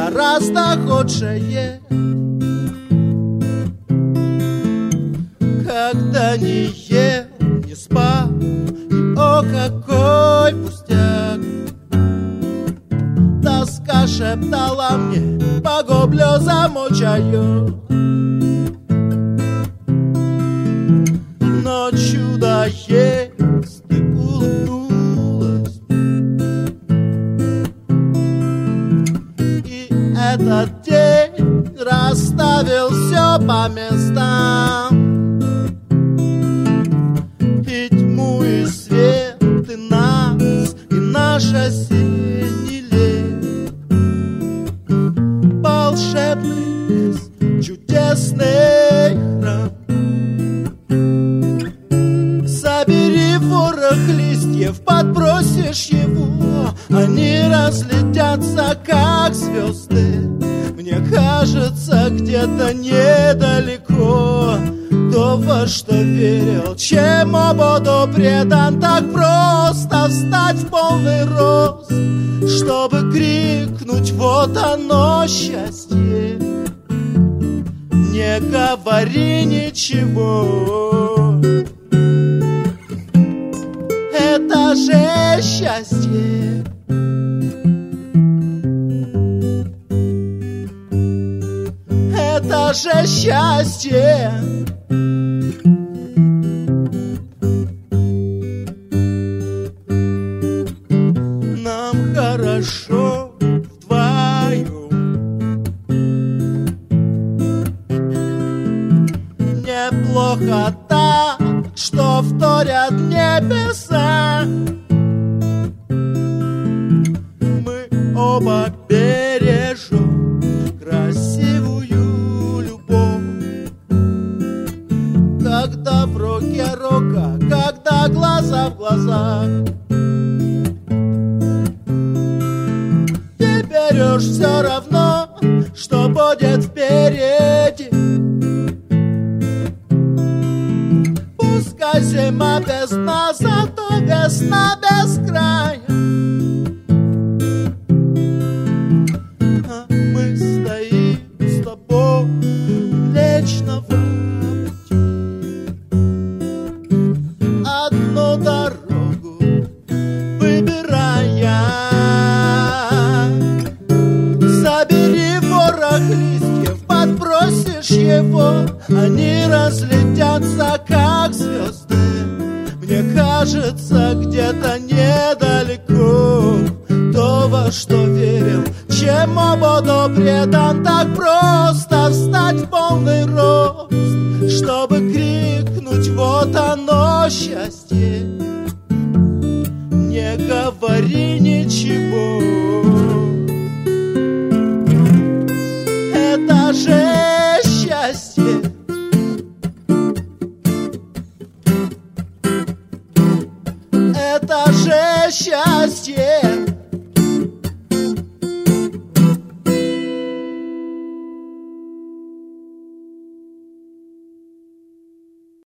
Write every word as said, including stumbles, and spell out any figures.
гораздо худшее, когда не ел, не спал, и о какой пустяк. Тоска шептала мне: погублю, замучаю. Но чудо есть, ты улыбнулась, и этот день расставил все по местам. И тьму, и свет, и нас, и наш осенний лес, волшебный лес, чудесный храм. Собери ворох листьев, подбросишь его, они разлетятся, как звезды. Мне кажется, где-то недалеко то, во что верил, чему буду предан. Так просто встать в полный рост, чтобы крикнуть: вот оно, счастье. Не говори ничего, это же счастье. Это же счастье. Нам хорошо вдвоем, неплохо так, что вторят небеса. Мы оба бережем красивую любовь, когда в руке рука, когда глаза в глаза. Теперь уж все равно, что будет впереди. Пускай зима без нас, зато весна без края. А мы стоим с тобой вечно в пути, одну дорогу выбирая. Собери ворох листьев, подбросишь его, они разлетятся, как звезды. Мне кажется, где-то недалеко то, во что верил, чему буду предан. Так просто встать в полный рост, чтобы крикнуть: вот оно, счастье. Не говори ничего, это же